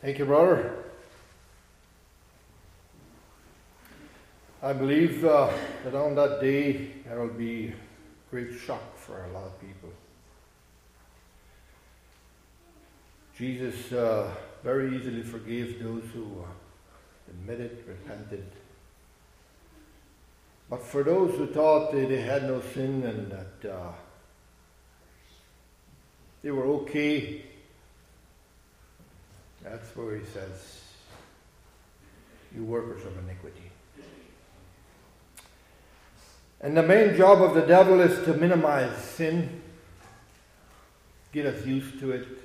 Thank you, brother. I believe that on that day there will be great shock for a lot of people. Jesus very easily forgave those who admitted, repented. But for those who thought they had no sin and that they were okay, that's where he says, you workers of iniquity. And the main job of the devil is to minimize sin, get us used to it,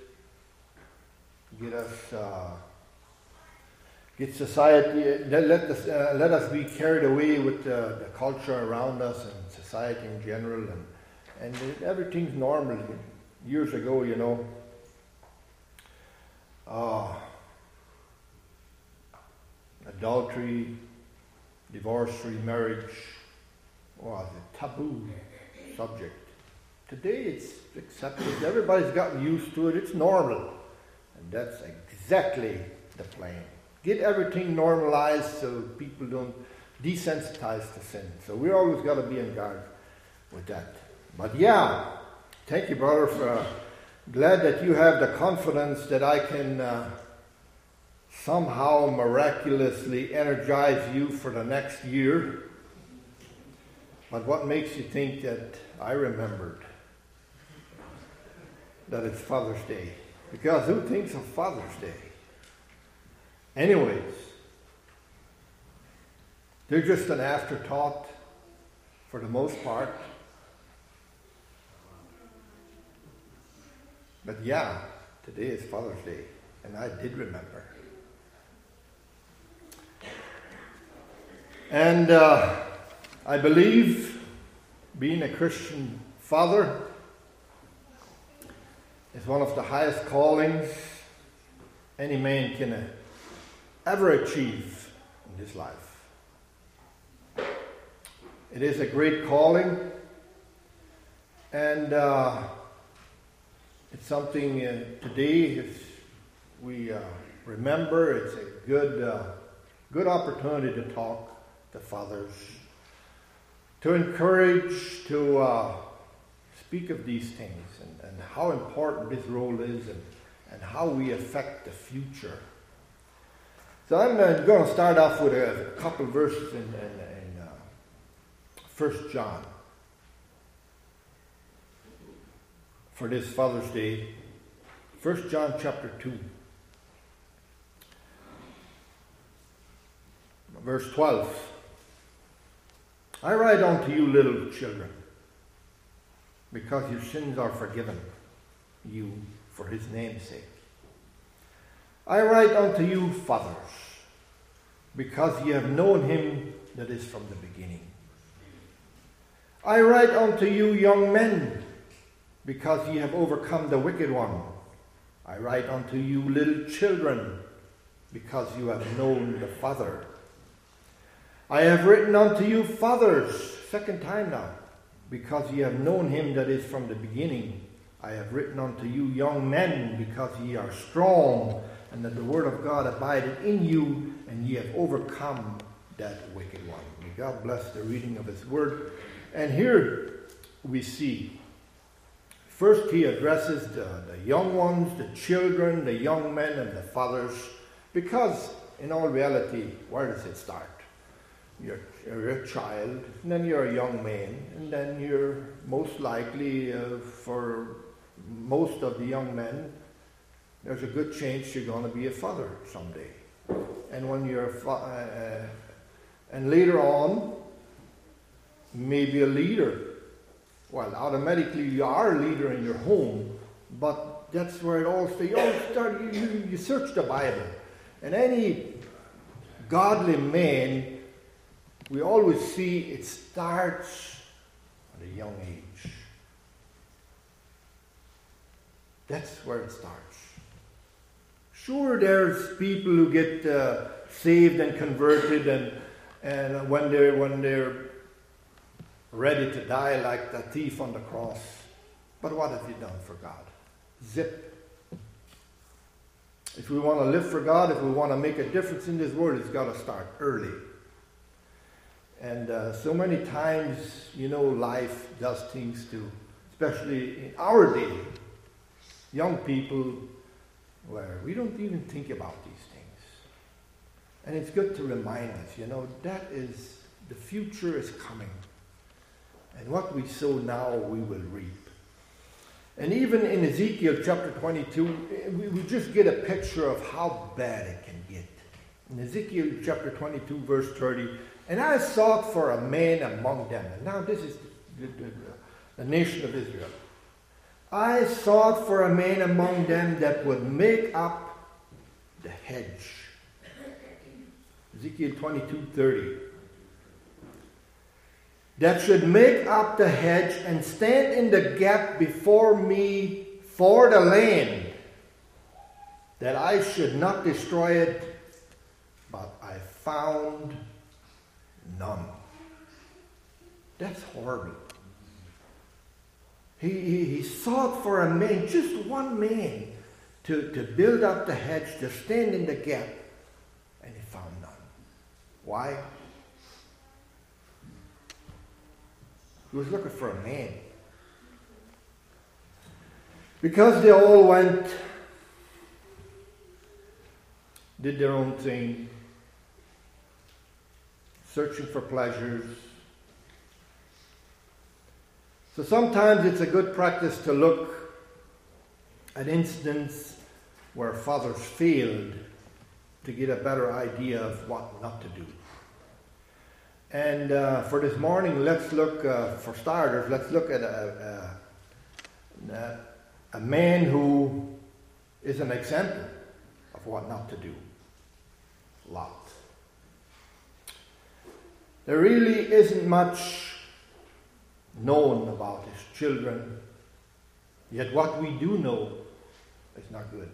get society, let us be carried away with the culture around us and society in general, and everything's normal. Years ago, adultery, divorce, remarriage was a taboo subject. Today it's accepted. Everybody's gotten used to it. It's normal. And that's exactly the plan. Get everything normalized so people don't desensitize to sin. So we always got to be on guard with that. But yeah, thank you, brother, for glad that you have the confidence that I can somehow miraculously energize you for the next year. But what makes you think that I remembered that it's Father's Day? Because who thinks of Father's Day? Anyways, they're just an afterthought for the most part. But yeah, today is Father's Day, and I did remember. And I believe being a Christian father is one of the highest callings any man can ever achieve in this life. It is a great calling, and it's something today we remember. It's a good opportunity to talk to fathers, to encourage, to speak of these things and how important this role is and how we affect the future. So I'm going to start off with a couple of verses in 1 John for this Father's Day. 1 John chapter 2, verse 12. I write unto you, little children, because your sins are forgiven you for his name's sake. I write unto you, fathers, because ye have known him that is from the beginning. I write unto you, young men, because ye have overcome the wicked one. I write unto you, little children, because you have known the Father. I have written unto you, fathers, second time now, because ye have known him that is from the beginning. I have written unto you, young men, because ye are strong, and that the word of God abideth in you, and ye have overcome that wicked one. May God bless the reading of his word. And here we see, first he addresses the young ones, the children, the young men, and the fathers, because in all reality, where does it start? You're a child, and then you're a young man, and then you're most likely, for most of the young men, there's a good chance you're going to be a father someday. And when you're and later on, maybe a leader. Well, automatically you are a leader in your home, but that's where it all starts. You search the Bible, and any godly man, we always see it starts at a young age. That's where it starts. Sure, there's people who get saved and converted, and when they're ready to die like the thief on the cross. But what have you done for God? Zip. If we want to live for God, if we want to make a difference in this world, it's got to start early. And so many times, life does things to, especially in our day, young people, where we don't even think about these things. And it's good to remind us, that is, the future is coming. And what we sow now, we will reap. And even in Ezekiel chapter 22, we just get a picture of how bad it can get. In Ezekiel chapter 22, verse 30, and I sought for a man among them. And now this is the nation of Israel. I sought for a man among them that would make up the hedge. Ezekiel 22:30. That should make up the hedge and stand in the gap before me for the land, that I should not destroy it, but I found none. That's horrible. He sought for a man, just one man, to build up the hedge, to stand in the gap, and he found none. Why? He was looking for a man. Because they all went, did their own thing, searching for pleasures. So sometimes it's a good practice to look at incidents where fathers failed to get a better idea of what not to do. And for this morning, let's look, for starters, let's look at a man who is an example of what not to do. Lot. There really isn't much known about his children, yet what we do know is not good.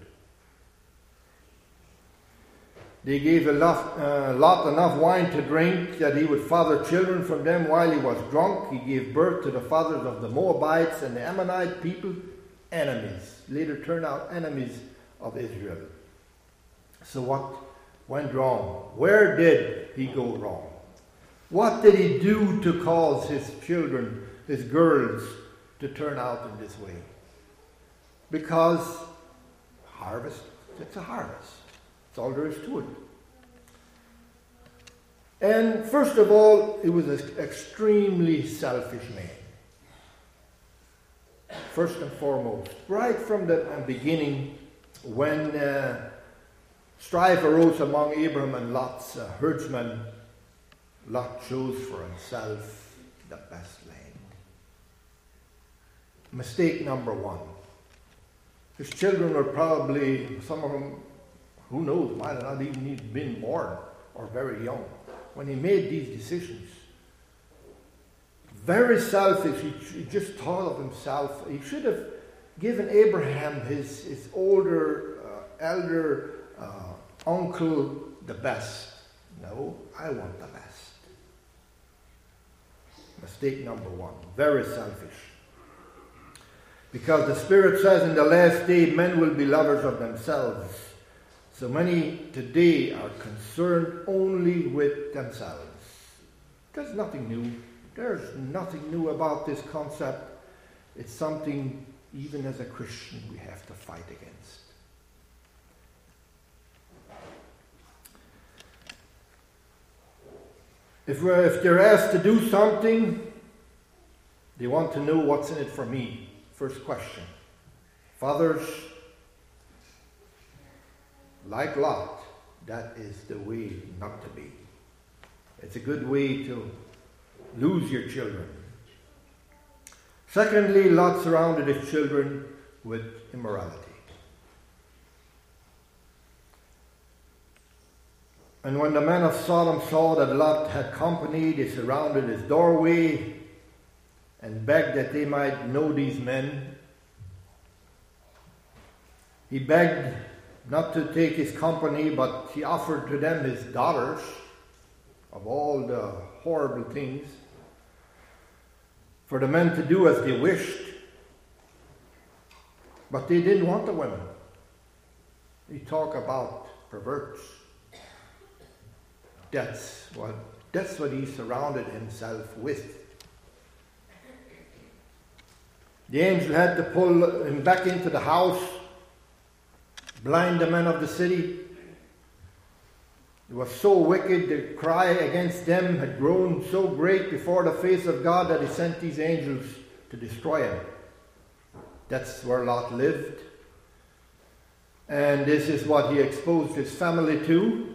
They gave Lot enough wine to drink that he would father children from them while he was drunk. He gave birth to the fathers of the Moabites and the Ammonite people, enemies. Later turned out enemies of Israel. So what went wrong? Where did he go wrong? What did he do to cause his children, his girls, to turn out in this way? Because harvest, it's a harvest. That's all there is to it. And first of all, he was an extremely selfish man. First and foremost, right from the beginning, when strife arose among Abraham and Lot's herdsmen, Lot chose for himself the best land. Mistake number one. His children were probably, some of them, who knows, might have not even been born or very young when he made these decisions. Very selfish. He just thought of himself. He should have given Abraham, his older, elder uncle, the best. No, I want the best. Mistake number one. Very selfish. Because the Spirit says in the last day, men will be lovers of themselves. So many today are concerned only with themselves. There's nothing new. There's nothing new about this concept. It's something, even as a Christian, we have to fight against. If they're asked to do something, they want to know what's in it for me. First question. Fathers, like Lot, that is the way not to be. It's a good way to lose your children. Secondly, Lot surrounded his children with immorality. And when the men of Sodom saw that Lot had company, they surrounded his doorway and begged that they might know these men. He begged not to take his company, but he offered to them his daughters, of all the horrible things, for the men to do as they wished. But they didn't want the women. You talk about perverts. That's what he surrounded himself with. The angel had to pull him back into the house, blind the men of the city. It was so wicked, the cry against them had grown so great before the face of God that he sent these angels to destroy him. That's where Lot lived. And this is what he exposed his family to.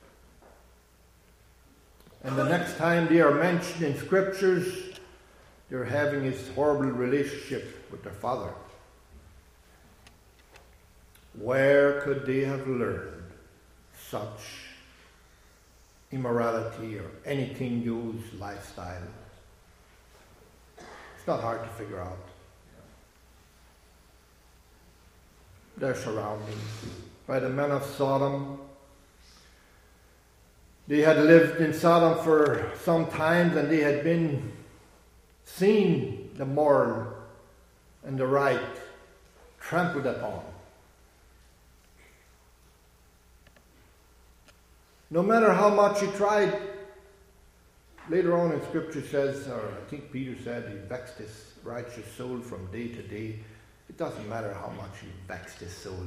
And the next time they are mentioned in scriptures, they're having this horrible relationship with their father. Where could they have learned such immorality or anything goes lifestyle? It's not hard to figure out. Their surroundings by the men of Sodom. They had lived in Sodom for some time, and they had been seen the moral and the right trampled upon. No matter how much he tried, later on in Scripture says, or I think Peter said, he vexed his righteous soul from day to day. It doesn't matter how much he vexed his soul.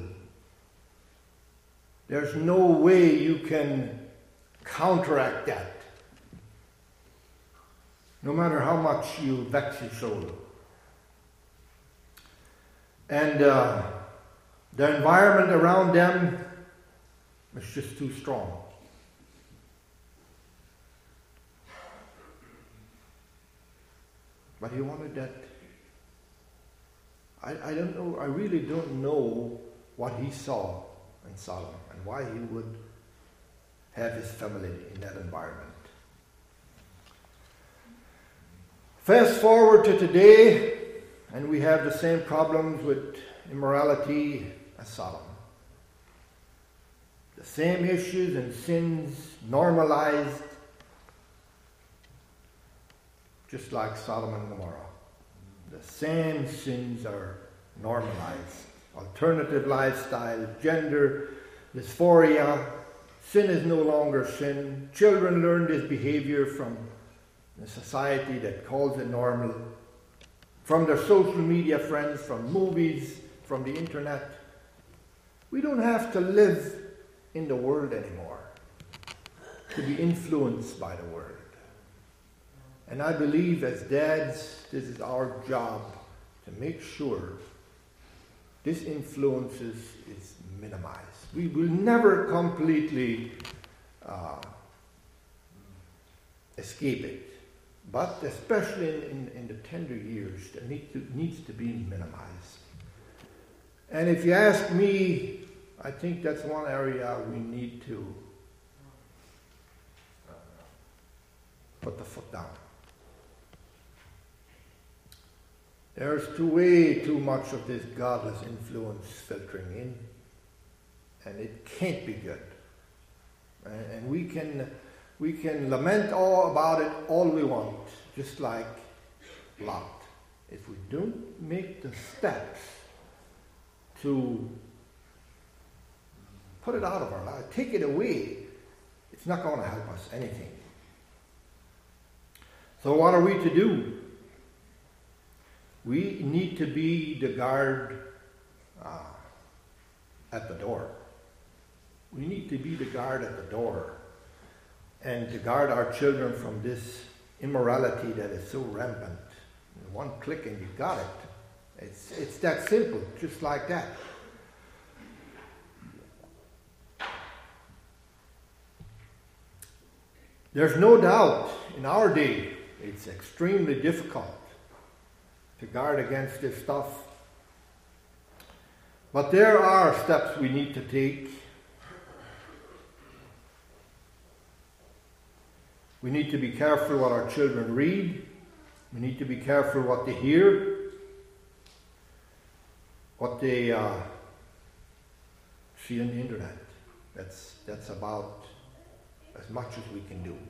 There's no way you can counteract that. No matter how much you vex your soul. And the environment around them was just too strong. But he wanted that. I don't know, I really don't know what he saw in Sodom and why he would have his family in that environment. Fast forward to today, and we have the same problems with immorality as Sodom. The same issues and sins normalized, just like Sodom and Gomorrah. The same sins are normalized. Alternative lifestyle, gender, dysphoria. Sin is no longer sin. Children learn this behavior from the society that calls it normal, from their social media friends, from movies, from the internet. We don't have to live in the world anymore to be influenced by the world. And I believe as dads, this is our job to make sure this influence is minimized. We will never completely escape it. But especially in the tender years, it needs to be minimized. And if you ask me, I think that's one area we need to put the foot down. There's way too much of this godless influence filtering in, and it can't be good. And we can lament all about it all we want, just like Lot. If we don't make the steps to put it out of our life, take it away, it's not going to help us anything. So what are we to do? We need to be the guard at the door. We need to be the guard at the door and to guard our children from this immorality that is so rampant. One click and you got it. It's that simple, just like that. There's no doubt in our day it's extremely difficult to guard against this stuff. But there are steps we need to take. We need to be careful what our children read. We need to be careful what they hear, what they see on the internet. That's about as much as we can do.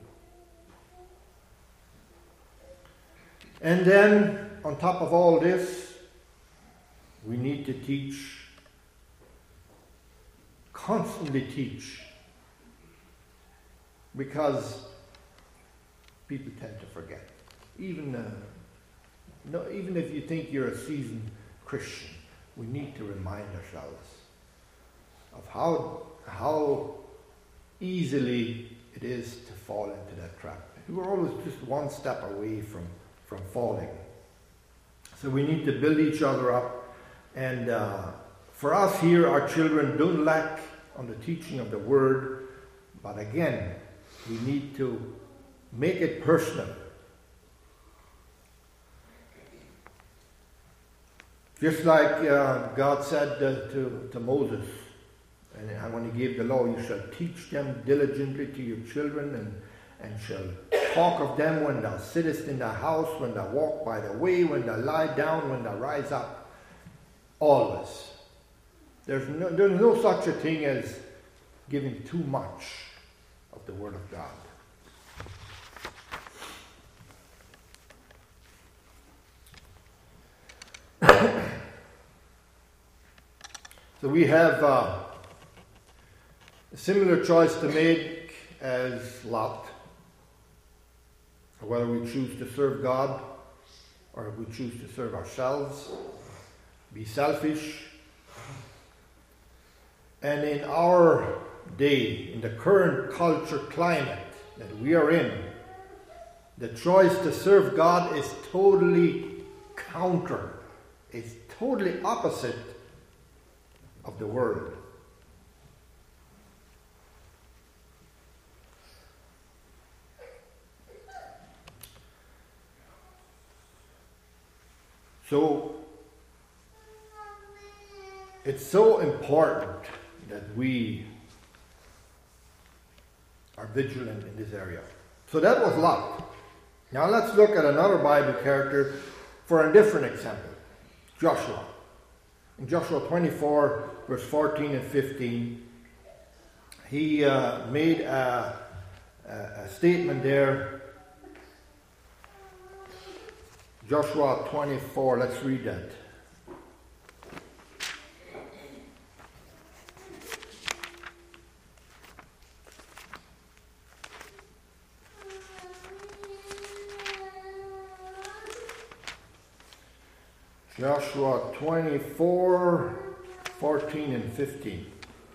And then, on top of all this, we need to teach constantly teach, because people tend to forget. Even if you think you're a seasoned Christian, we need to remind ourselves of how easily it is to fall into that trap. We're always just one step away from falling. So we need to build each other up. And for us here, our children don't lack on the teaching of the Word. But again, we need to make it personal. Just like God said to Moses, and when he gave the law, you shall teach them diligently to your children, and shall talk of them when thou sittest in the house, when thou walk by the way, when thou lie down, when thou rise up. Always. There's no such a thing as giving too much of the Word of God. So we have a similar choice to make as Lot, whether we choose to serve God or we choose to serve ourselves, be selfish. And in our day, in the current culture climate that we are in, the choice to serve God is totally counter. It's totally opposite of the Word. So, it's so important that we are vigilant in this area. So that was Lot. Now let's look at another Bible character for a different example. Joshua. In Joshua 24, verse 14 and 15, he made a statement there. Joshua 24, let's read that. Joshua 24, 14 and 15.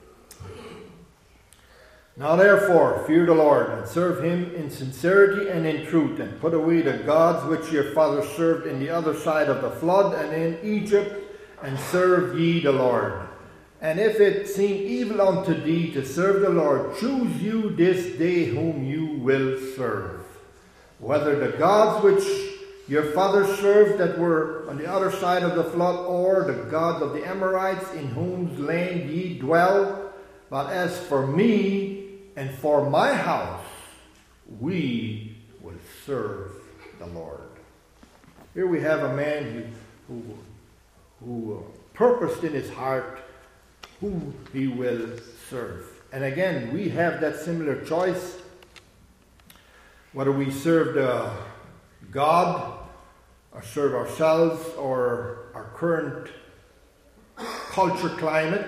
Now therefore, fear the Lord, and serve him in sincerity and in truth, and put away the gods which your fathers served in the other side of the flood and in Egypt, and serve ye the Lord. And if it seem evil unto thee to serve the Lord, choose you this day whom you will serve, whether the gods which your fathers served that were on the other side of the flood, or the gods of the Amorites in whose land ye dwell. But as for me and for my house, we will serve the Lord. Here we have a man who purposed in his heart who he will serve. And again, we have that similar choice. Whether we serve the God, or serve ourselves, or our current culture climate.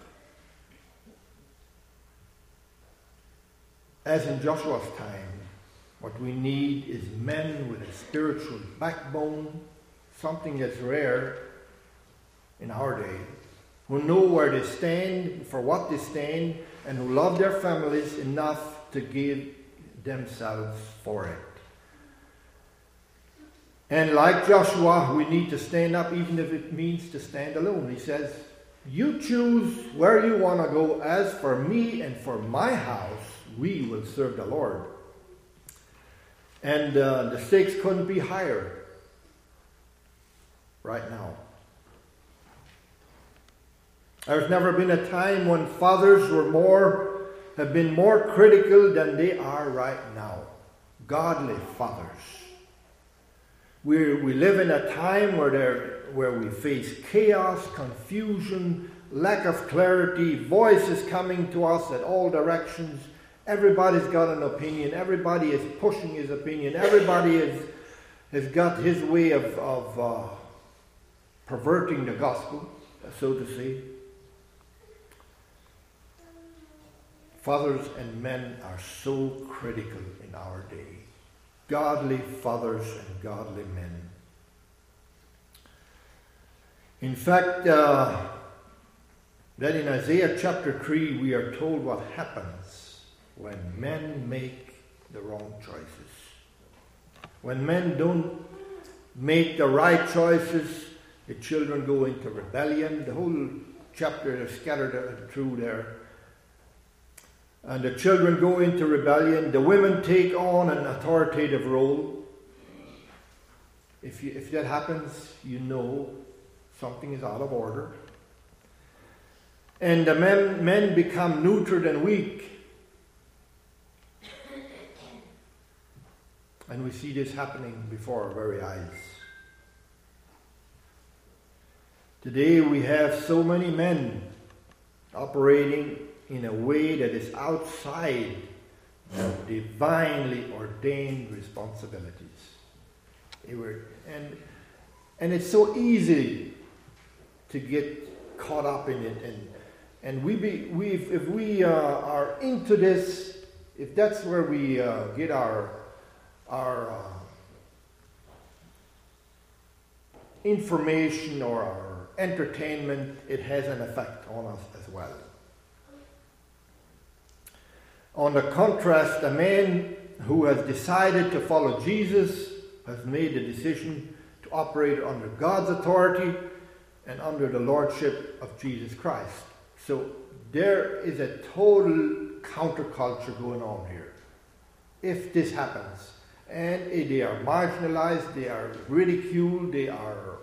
As in Joshua's time, what we need is men with a spiritual backbone, something that's rare in our day, who know where they stand, for what they stand, and who love their families enough to give themselves for it. And like Joshua, we need to stand up even if it means to stand alone. He says, you choose where you want to go. As for me and for my house, we will serve the Lord. And the stakes couldn't be higher right now. There's never been a time when fathers have been more critical than they are right now. Godly fathers. We live in a time where we face chaos, confusion, lack of clarity, voices coming to us at all directions. Everybody's got an opinion. Everybody is pushing his opinion. Everybody has got his way of perverting the gospel, so to say. Fathers and men are so critical in our day. Godly fathers and godly men. In fact, then in Isaiah chapter 3, we are told what happens when men make the wrong choices. When men don't make the right choices, the children go into rebellion. The whole chapter is scattered through there. And the children go into rebellion. The women take on an authoritative role. If that happens, you know something is out of order. And the men become neutered and weak. And we see this happening before our very eyes. Today we have so many men operating in a way that is outside of divinely ordained responsibilities. And it's so easy to get caught up in it. And if we are into this, if that's where we get our information or our entertainment, it has an effect on us as well. On the contrast, a man who has decided to follow Jesus has made the decision to operate under God's authority and under the lordship of Jesus Christ. So there is a total counterculture going on here. If this happens, and they are marginalized, they are ridiculed, they are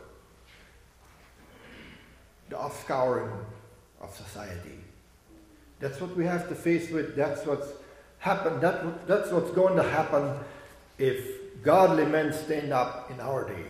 the offscouring of society. That's what we have to face with. That's what's happened. That's what's going to happen if godly men stand up in our day.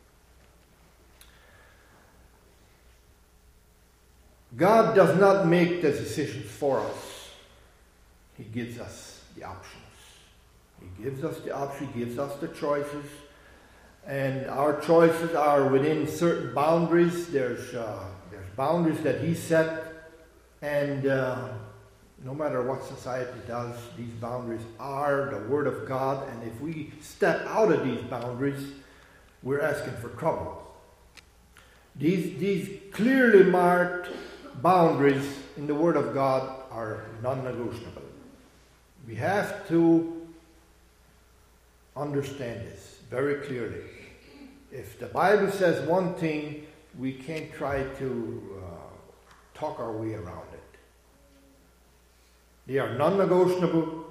God does not make the decisions for us. He gives us the options. He gives us the options. He gives us the choices. And our choices are within certain boundaries. There's boundaries that He set. And no matter what society does, these boundaries are the Word of God. And if we step out of these boundaries, we're asking for trouble. These clearly marked boundaries in the Word of God are non-negotiable. We have to understand this very clearly. If the Bible says one thing, we can't try to talk our way around it. They are non-negotiable.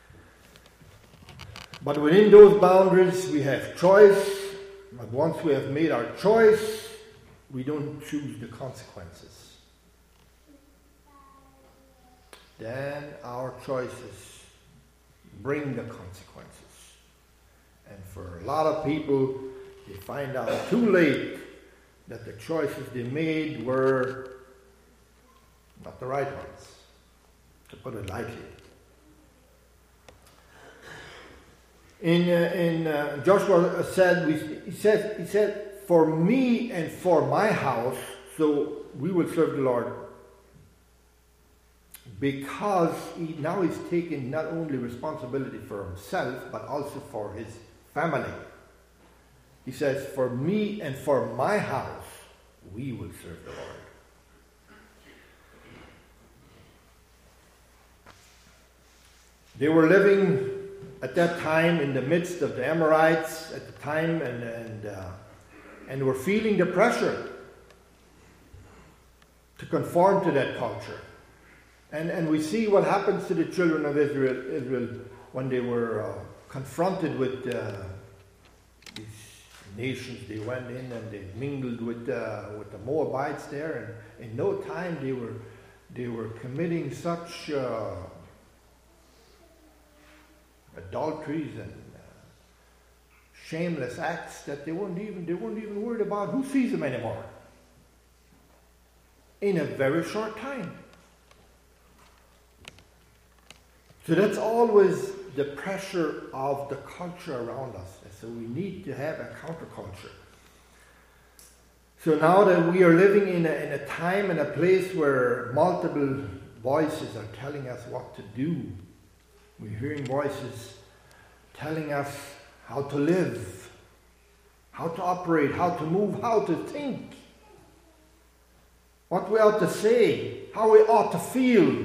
But within those boundaries, we have choice. But once we have made our choice, we don't choose the consequences. Then our choices bring the consequences. And for a lot of people, they find out too late that the choices they made were not the right ones, to put it lightly. In Joshua he said, for me and for my house, so we will serve the Lord. Because now he's taking not only responsibility for himself, but also for his family. He says, for me and for my house, we will serve the Lord. They were living at that time in the midst of the Amorites at the time and were feeling the pressure to conform to that culture. And we see what happens to the children of Israel when they were confronted with these nations. They went in and they mingled with the Moabites there, and in no time they were committing such adulteries and shameless acts that they weren't even worried about who sees them anymore. In a very short time. So that's always the pressure of the culture around us. And so we need to have a counterculture. So now that we are living in a time and a place where multiple voices are telling us what to do. We're hearing voices telling us how to live, how to operate, how to move, how to think, what we ought to say, how we ought to feel.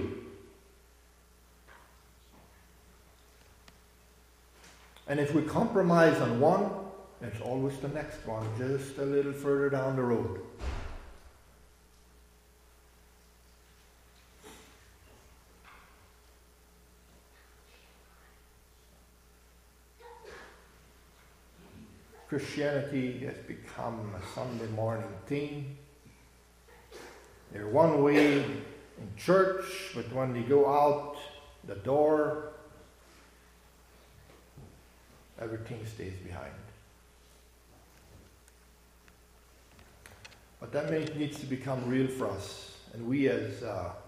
And if we compromise on one, there's always the next one, just a little further down the road. Christianity has become a Sunday morning thing. They're one way in church, but when they go out the door, everything stays behind. But that needs to become real for us. And we as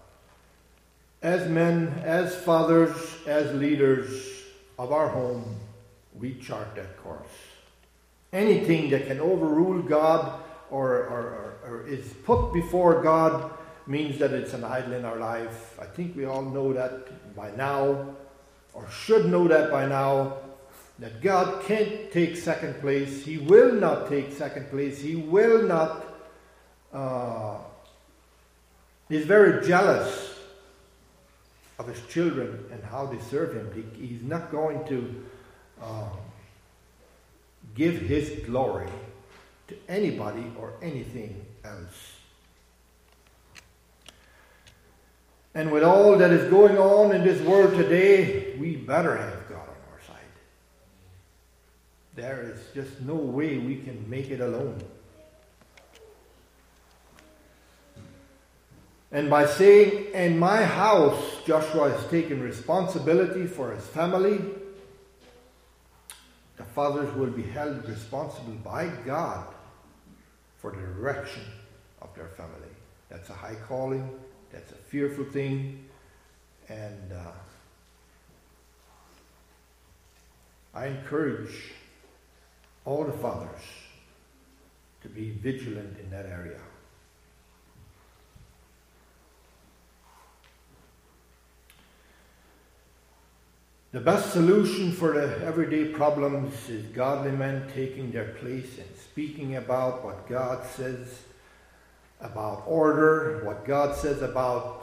men, as fathers, as leaders of our home, we chart that course. Anything that can overrule God or is put before God means that it's an idol in our life. I think we all know that by now, or should know that by now, that God can't take second place. He will not take second place. He will not. He's very jealous of his children and how they serve him. He's not going to give his glory to anybody or anything else. And with all that is going on in this world today, we better have God on our side. There is just no way we can make it alone. And by saying, "In my house," Joshua has taken responsibility for his family. The fathers will be held responsible by God for the direction of their family. That's a high calling. That's a fearful thing. And I encourage all the fathers to be vigilant in that area. The best solution for the everyday problems is godly men taking their place and speaking about what God says about order, what God says about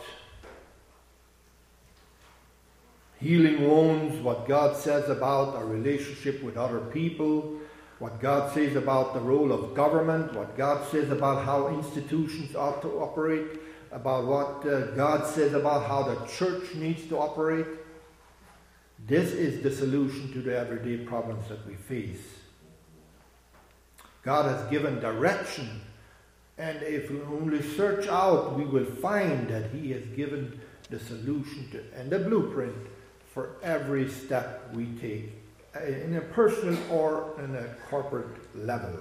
healing wounds, what God says about our relationship with other people, what God says about the role of government, what God says about how institutions ought to operate, about what God says about how the church needs to operate. This is the solution to the everyday problems that we face. God has given direction, and if we only search out, we will find that He has given the solution and the blueprint for every step we take in a personal or in a corporate level.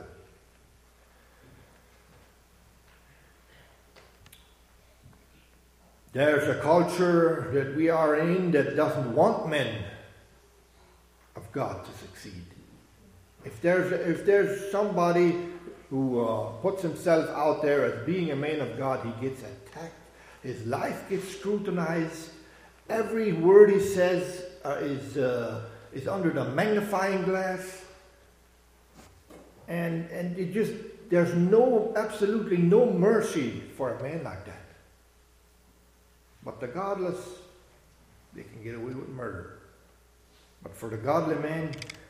There's a culture that we are in that doesn't want men of God to succeed. If there's somebody who puts himself out there as being a man of God, he gets attacked. His life gets scrutinized. Every word he says is under the magnifying glass. And there's absolutely no mercy for a man like that. But the godless, they can get away with murder. But for the godly man,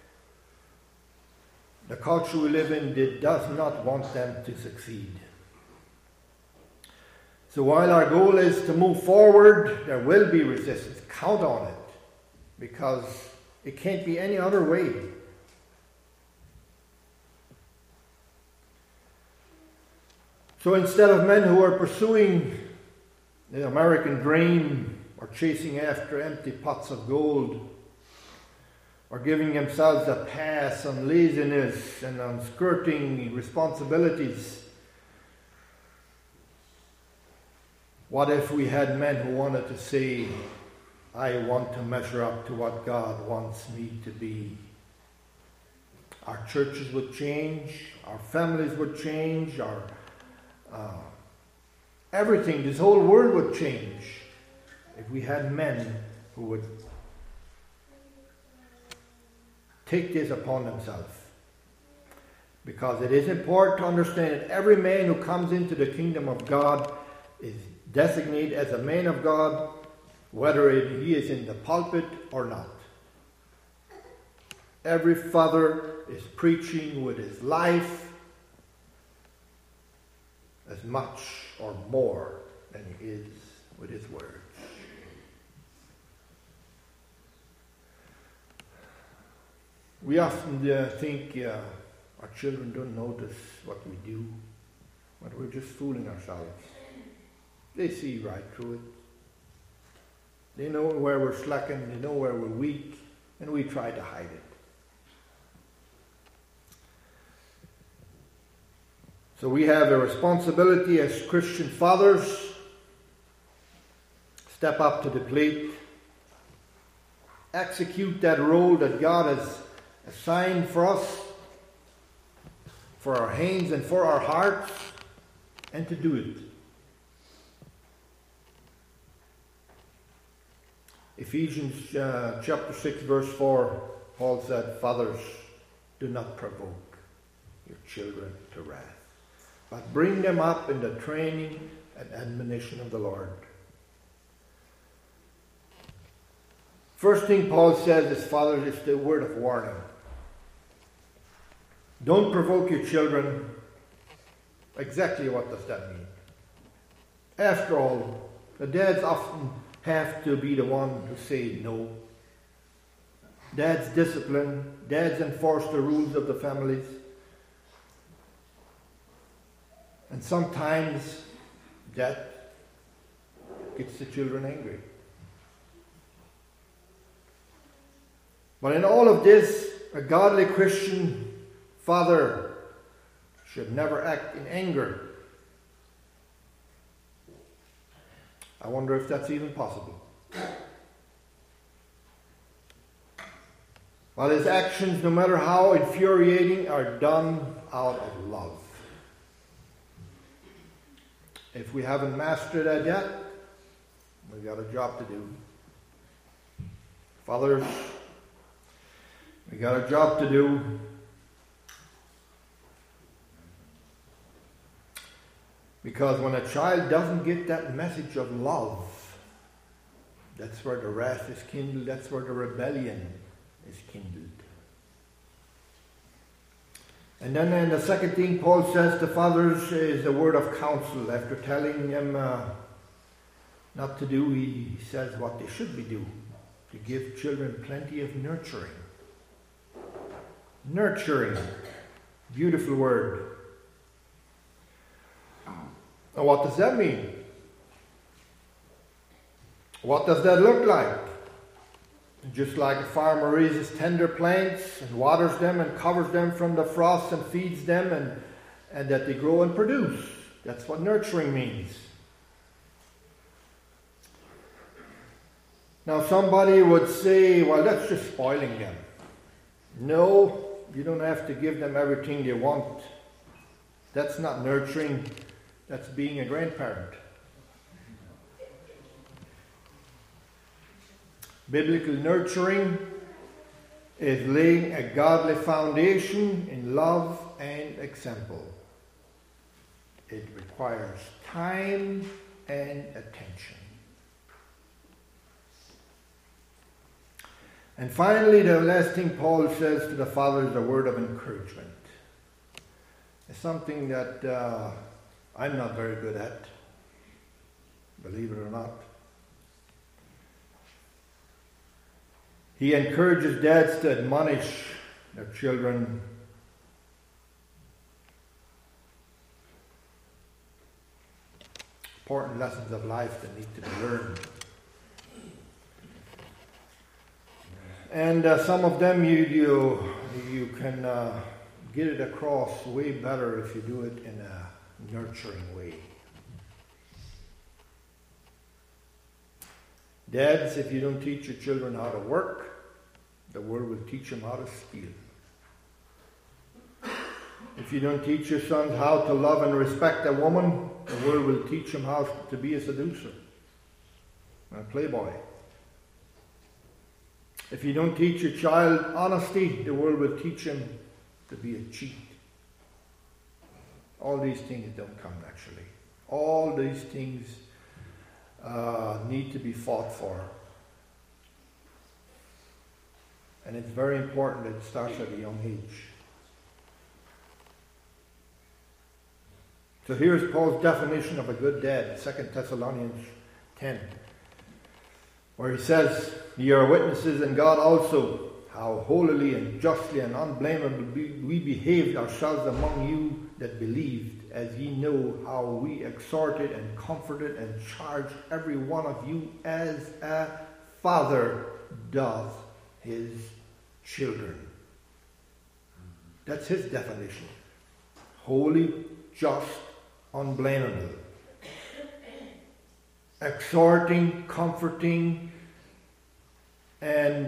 the culture we live in does not want them to succeed. So while our goal is to move forward, there will be resistance. Count on it, because it can't be any other way. So instead of men who are pursuing the American dream or chasing after empty pots of gold, or giving themselves a pass on laziness and on skirting responsibilities, what if we had men who wanted to say, "I want to measure up to what God wants me to be"? Our churches would change, our families would change, everything, this whole world would change. if we had men who would take this upon themselves. Because it is important to understand that every man who comes into the kingdom of God is designated as a man of God, whether he is in the pulpit or not. Every father is preaching with his life as much or more than he is with his words. We often think our children don't notice what we do, but we're just fooling ourselves. They see right through it. They know where we're slacking, they know where we're weak, and we try to hide it. So we have a responsibility as Christian fathers. Step up to the plate. Execute that role that God has assigned for us, for our hands and for our hearts, and to do it. Ephesians chapter 6 verse 4, Paul said, "Fathers, do not provoke your children to wrath, but bring them up in the training and admonition of the Lord." First thing Paul says is, fathers, is the word of warning. Don't provoke your children. Exactly what does that mean? After all, the dads often have to be the one to say no. Dads discipline. Dads enforce the rules of the families. And sometimes that gets the children angry. But in all of this, a godly Christian father should never act in anger. I wonder if that's even possible. While his actions, no matter how infuriating, are done out of love. If we haven't mastered that yet, we've got a job to do. Fathers, we got a job to do. Because when a child doesn't get that message of love, that's where the wrath is kindled, that's where the rebellion is kindled. And then in the second thing Paul says to fathers is a word of counsel. After telling them not to do, he says what they should be doing. To give children plenty of nurturing. Nurturing. Beautiful word. And what does that mean? What does that look like? Just like a farmer raises tender plants and waters them and covers them from the frost and feeds them and that they grow and produce. That's what nurturing means. Now somebody would say, well, that's just spoiling them. No, you don't have to give them everything they want. That's not nurturing. That's being a grandparent. Biblical nurturing is laying a godly foundation in love and example. It requires time and attention. And finally, the last thing Paul says to the father is a word of encouragement. It's something that I'm not very good at, believe it or not. He encourages dads to admonish their children. Important lessons of life that need to be learned. And some of them you can get it across way better if you do it in a nurturing way. Dads, if you don't teach your children how to work, the world will teach them how to steal. If you don't teach your sons how to love and respect a woman, the world will teach them how to be a seducer. and a playboy. If you don't teach your child honesty, the world will teach him to be a cheat. All these things don't come naturally. All these things need to be fought for. And it's very important that it starts at a young age. So here's Paul's definition of a good dad, 2 Thessalonians 10, where he says, "Ye are witnesses, and God also, how holily and justly and unblameably we behaved ourselves among you that believed, as ye know how we exhorted and comforted and charged every one of you as a father doth his children." That's his definition. Holy, just, unblameable. Exhorting, comforting, and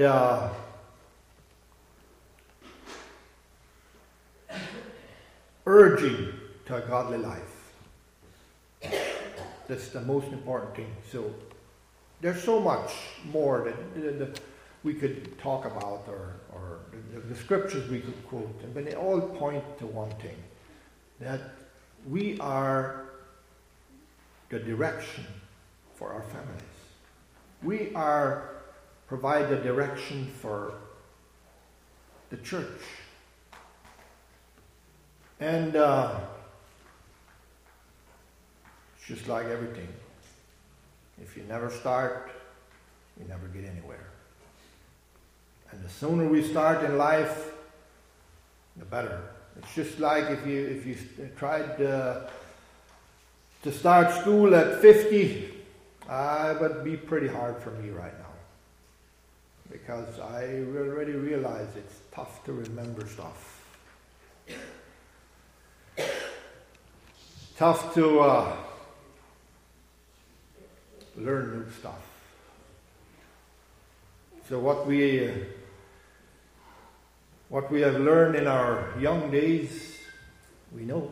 urging to a godly life. That's the most important thing. So there's so much more that we could talk about, or the scriptures we could quote, but they all point to one thing, that we are the direction for our families. We provide the direction for the church. And it's just like everything. If you never start, you never get anywhere. And the sooner we start in life, the better. It's just like if you tried to start school at 50, it would be pretty hard for me right now. Because I already realize it's tough to remember stuff. Tough to learn new stuff. So what we have learned in our young days, we know.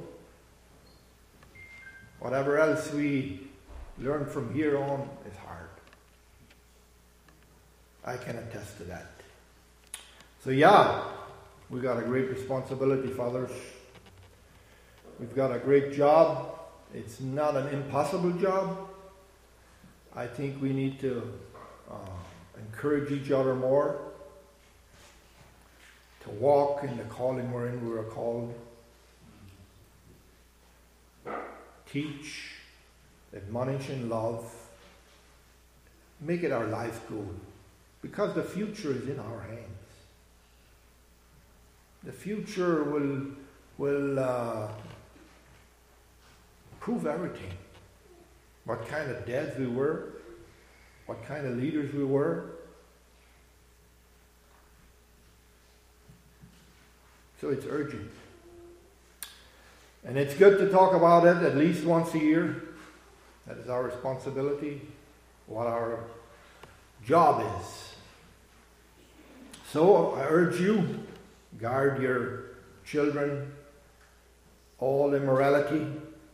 Whatever else we learn from here on is hard. I can attest to that. So yeah, we got a great responsibility, fathers. We've got a great job. It's not an impossible job. I think we need to encourage each other more to walk in the calling wherein we are called. Teach, admonish in love. Make it our life goal. Because the future is in our hands. The future will prove everything. What kind of dads we were, what kind of leaders we were. So it's urgent. And it's good to talk about it at least once a year. That is our responsibility, what our job is. So I urge you, guard your children, all immorality.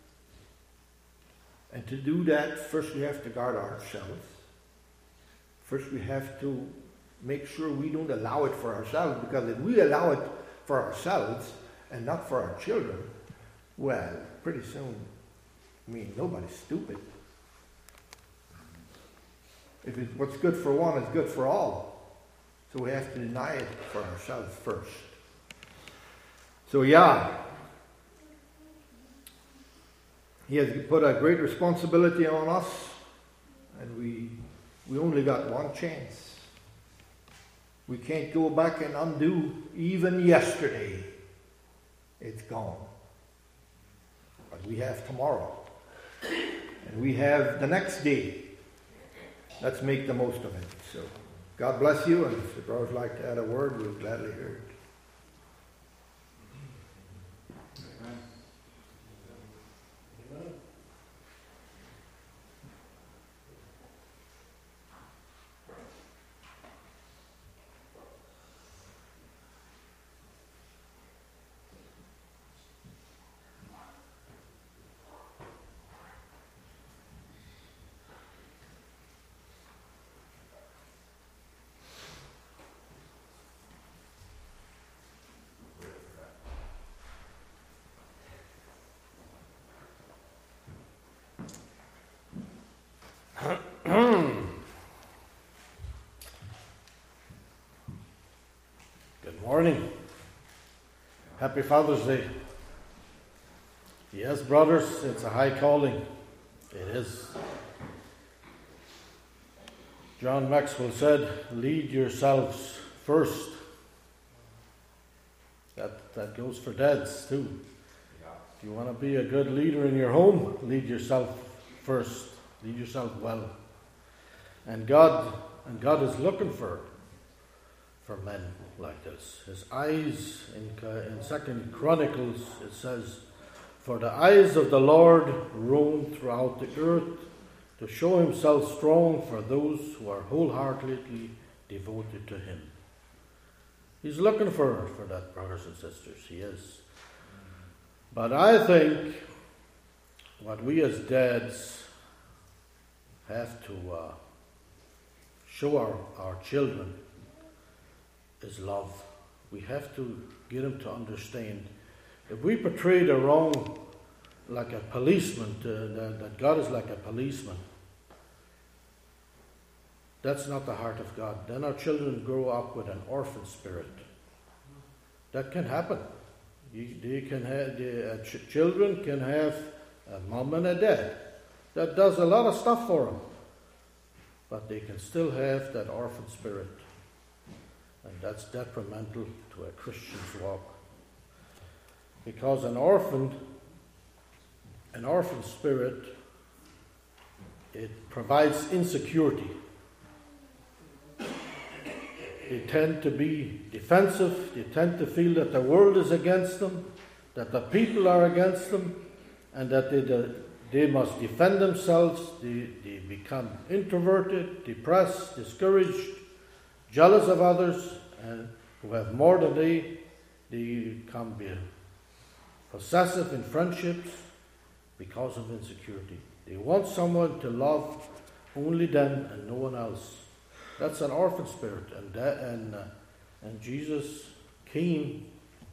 And to do that, first we have to guard ourselves. First we have to make sure we don't allow it for ourselves, because if we allow it for ourselves and not for our children, well, pretty soon, nobody's stupid. If what's good for one is good for all. So we have to deny it for ourselves first. So yeah, he has put a great responsibility on us, and we only got one chance. We can't go back and undo even yesterday. It's gone. But we have tomorrow. And we have the next day. Let's make the most of it. So God bless you, and if the brothers like to add a word, we'll gladly hear it. morning. Happy Father's Day. Yes, brothers, it's a high calling. It is. John Maxwell said, lead yourselves first. That goes for dads too. If you want to be a good leader in your home, lead yourself first. Lead yourself well. And God is looking for men like this. His eyes, in 2 Chronicles, it says, for the eyes of the Lord roam throughout the earth to show himself strong for those who are wholeheartedly devoted to him. He's looking for that, brothers and sisters. He is. But I think what we as dads have to show our children is love. We have to get them to understand. If we portray the wrong, like a policeman, that God is like a policeman, that's not the heart of God. Then our children grow up with an orphan spirit. That can happen. Children can have a mom and a dad that does a lot of stuff for them, but they can still have that orphan spirit, and that's detrimental to a Christian's walk. Because an orphan spirit, it provides insecurity. They tend to be defensive. They tend to feel that the world is against them, that the people are against them, and that they must defend themselves. They become introverted, depressed, discouraged, jealous of others, and who have more than they become possessive in friendships because of insecurity. They want someone to love only them and no one else. That's an orphan spirit, and Jesus came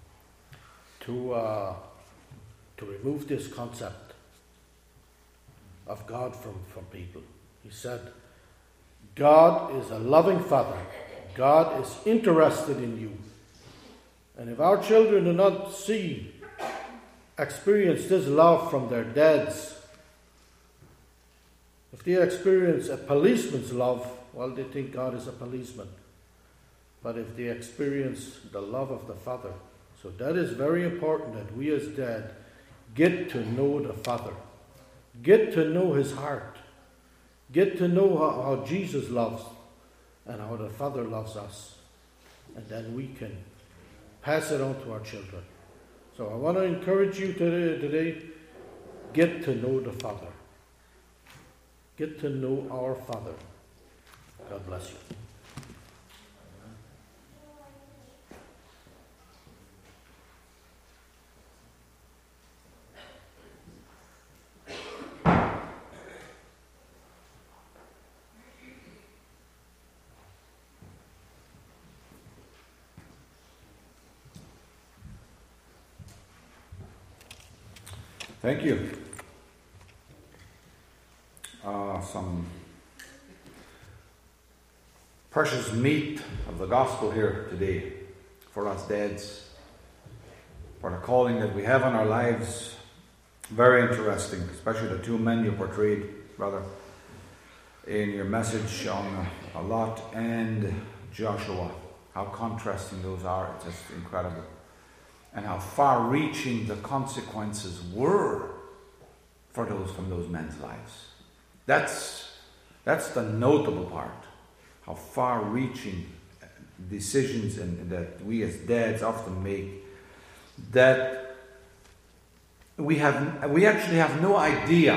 to remove this concept of God from people. He said, God is a loving Father. God is interested in you. And if our children do not experience this love from their dads, if they experience a policeman's love, well, they think God is a policeman. But if they experience the love of the Father, so that is very important that we as dad get to know the Father, get to know his heart, get to know how Jesus loves and how the Father loves us, and then we can pass it on to our children. So I want to encourage you today, get to know the Father. Get to know our Father. God bless you. Thank you. Some precious meat of the gospel here today for us dads, for the calling that we have on our lives. Very interesting, especially the two men you portrayed, brother, in your message on Lot and Joshua. How contrasting those are. It's just incredible. And how far-reaching the consequences were from those men's lives. That's the notable part. How far-reaching decisions and that we as dads often make, that we actually have no idea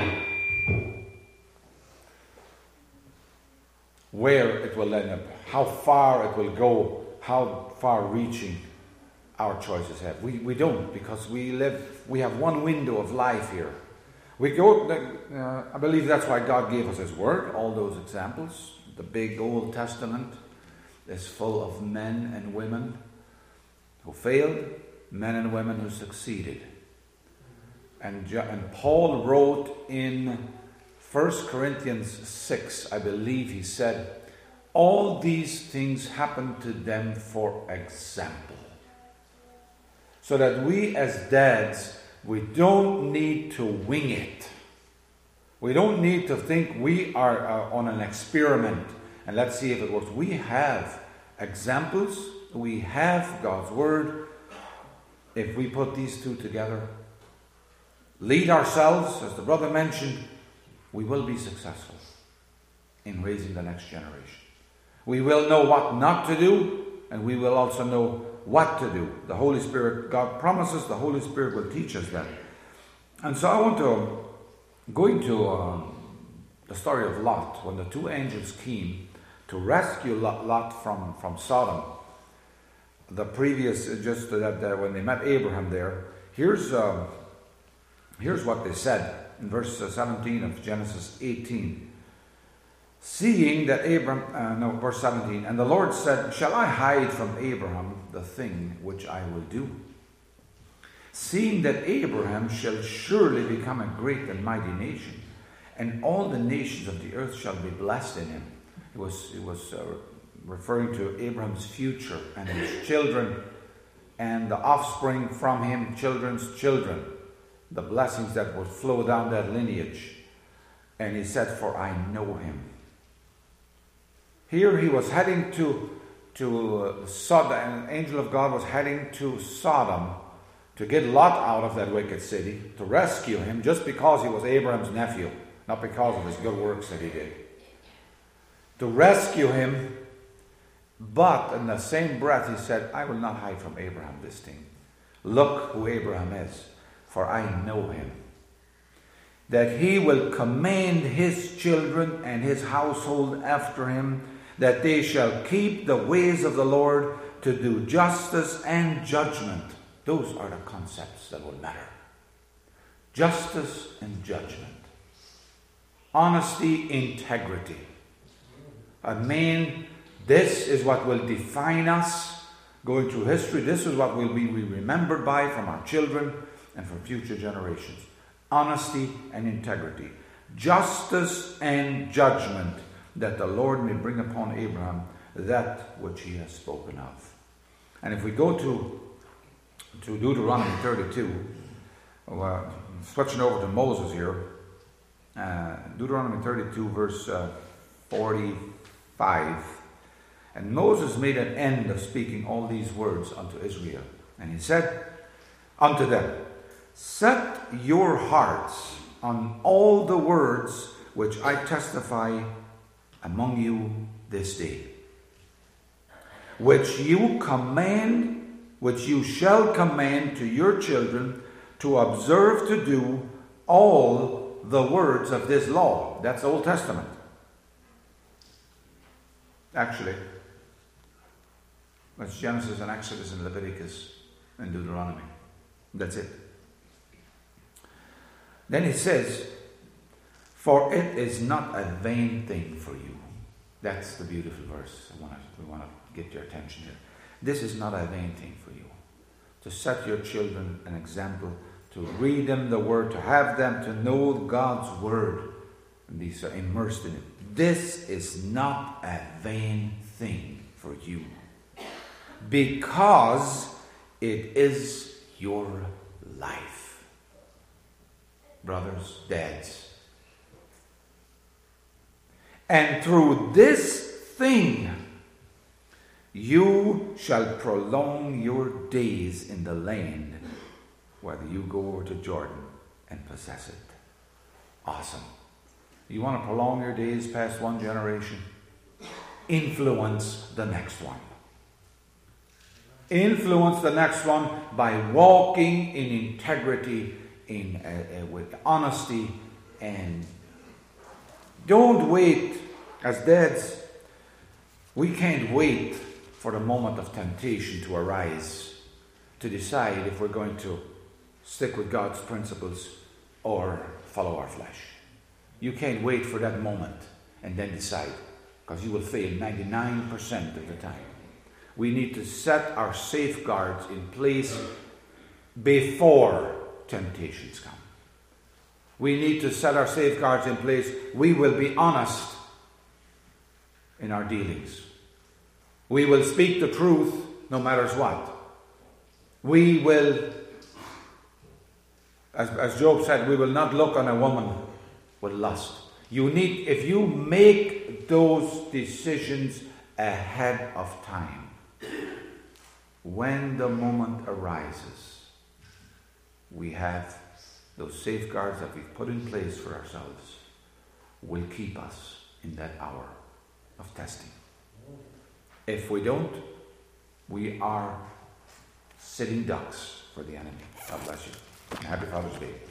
where it will end up, how far it will go, how far-reaching our choices have. We don't, because we have one window of life here. We go. I believe that's why God gave us His Word. All those examples. The big Old Testament is full of men and women who failed, men and women who succeeded. And Paul wrote in 1 Corinthians 6, I believe he said, all these things happened to them for example. So that we as dads, we don't need to wing it. We don't need to think we are on an experiment and let's see if it works. We have examples. We have God's Word. If we put these two together, lead ourselves, as the brother mentioned, we will be successful in raising the next generation. We will know what not to do, and we will also know what to do. The Holy Spirit, God promises the Holy Spirit will teach us that. And so I want to go into the story of Lot, when the two angels came to rescue Lot from Sodom. The previous, just that when they met Abraham there, here's what they said in verse 17 of Genesis 18. Seeing that verse 17, and the Lord said, shall I hide from Abraham the thing which I will do? Seeing that Abraham shall surely become a great and mighty nation, and all the nations of the earth shall be blessed in him. It was referring to Abraham's future and his children and the offspring from him, children's children, the blessings that would flow down that lineage. And he said, for I know him. Here he was heading to Sodom, an angel of God was heading to Sodom to get Lot out of that wicked city, to rescue him, just because he was Abraham's nephew, not because of his good works that he did. To rescue him, but in the same breath he said, I will not hide from Abraham this thing. Look who Abraham is, for I know him. That he will command his children and his household after him, that they shall keep the ways of the Lord to do justice and judgment. Those are the concepts that will matter. Justice and judgment. Honesty, integrity. This is what will define us going through history. This is what we'll be remembered by from our children and from future generations. Honesty and integrity. Justice and judgment, that the Lord may bring upon Abraham that which he has spoken of. And if we go to Deuteronomy 32, switching over to Moses here, Deuteronomy 32 verse 45. And Moses made an end of speaking all these words unto Israel. And he said unto them, set your hearts on all the words which I testify among you this day, which you shall command to your children to observe to do all the words of this law. That's Old Testament. Actually, that's Genesis and Exodus and Leviticus and Deuteronomy. That's it. Then it says, for it is not a vain thing for you. That's the beautiful verse. We want to get your attention here. This is not a vain thing for you. To set your children an example, to read them the word, to have them to know God's word, and be so immersed in it. This is not a vain thing for you, because it is your life. Brothers, dads. And through this thing you shall prolong your days in the land, whether you go over to Jordan and possess it. Awesome. You want to prolong your days past one generation? Influence the next one. Influence the next one by walking in integrity, with honesty, and don't wait. As dads, we can't wait for the moment of temptation to arise to decide if we're going to stick with God's principles or follow our flesh. You can't wait for that moment and then decide, because you will fail 99% of the time. We need to set our safeguards in place before temptations come. We need to set our safeguards in place. We will be honest in our dealings. We will speak the truth no matter what. We will, as Job said, we will not look on a woman with lust. If you make those decisions ahead of time, when the moment arises, we have those safeguards that we've put in place for ourselves will keep us in that hour of testing. If we don't, we are sitting ducks for the enemy. God bless you. And happy Father's Day.